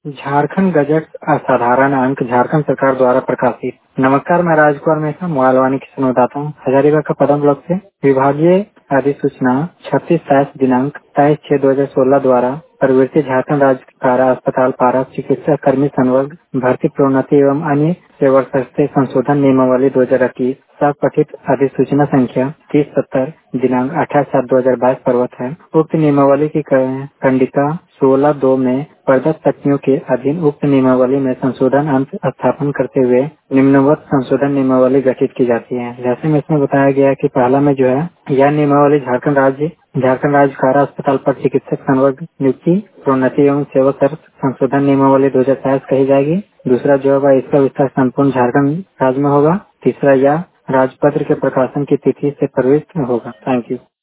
Jharkhand gazette असाधारण अंक झारखंड सरकार द्वारा प्रकाशित। नमस्कार, मैं राजकुमार मेहता मोबाइल की संवाददाता हूँ हजारीबाग का पदम ब्लॉक से। विभागीय अधिसूचना 36 दिनांक 23/6/2016 द्वारा प्रवृत्ति झारखंड राज्य कारा अस्पताल पारा चिकित्सा कर्मी संवर्ग भर्ती प्रोन्नति एवं अन्य सेवा सस्ते संशोधन नियमावली 2021 पठित अधिसूचना संख्या 3070 दिनांक 28/7/2022 प्रवत है। उक्त नियमावली की खंडिका 16(2) में प्रदत्त तथ्यों के अधीन उक्त नियमावली में संशोधन अंत स्थापन करते हुए निम्नवत संशोधन नियमावली गठित की जाती है। जैसे में इसमें बताया गया है कि पहला में जो है यह नियमावली झारखंड राज्य कारा अस्पताल पर चिकित्सक संवर्ग नियुक्ति प्रोन्नति एवं सेवा शर्त संशोधन नियमावली 2022 कही जाएगी। दूसरा जो होगा इसका विस्तार संपूर्ण झारखंड राज्य में होगा। तीसरा यह राजपत्र के प्रकाशन की तिथि से प्रवृत्त होगा। Thank you.